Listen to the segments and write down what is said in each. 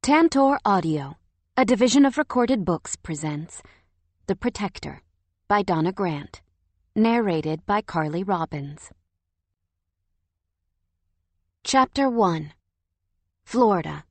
Tantor Audio, a division of Recorded Books, presents The Protector by Donna Grant, narrated by Carly Robbins. Chapter 1. Florida.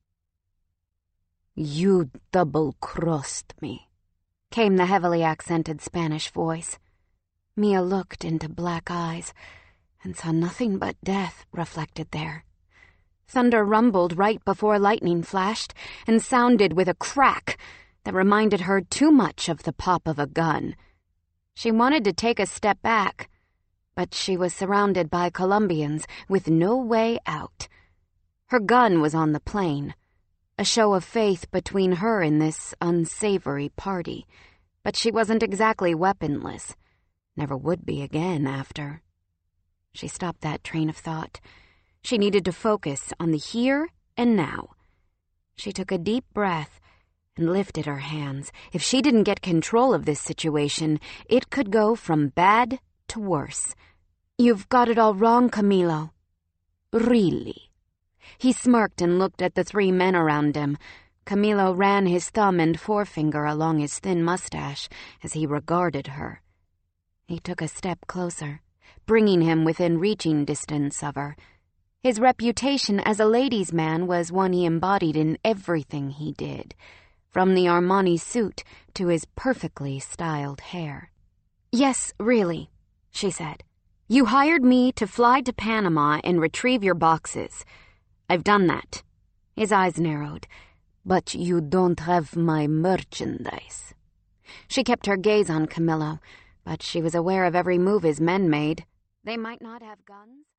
"You double-crossed me," came the heavily accented Spanish voice. Mia looked into black eyes and saw nothing but death reflected there. Thunder rumbled right before lightning flashed and sounded with a crack that reminded her too much of the pop of a gun. She wanted to take a step back, but she was surrounded by Colombians with no way out. Her gun was on the plane, a show of faith between her and this unsavory party, but she wasn't exactly weaponless. Never would be again after. She stopped that train of thought. She needed to focus on the here and now. She took a deep breath and lifted her hands. If she didn't get control of this situation, it could go from bad to worse. "You've got it all wrong, Camilo." "Really?" He smirked and looked at the three men around him. Camilo ran his thumb and forefinger along his thin mustache as he regarded her. He took a step closer, bringing him within reaching distance of her. His reputation as a ladies' man was one he embodied in everything he did, from the Armani suit to his perfectly styled hair. "Yes, really," she said. "You hired me to fly to Panama and retrieve your boxes. I've done that." His eyes narrowed. "But you don't have my merchandise." She kept her gaze on Camilo, but she was aware of every move his men made. They might not have guns.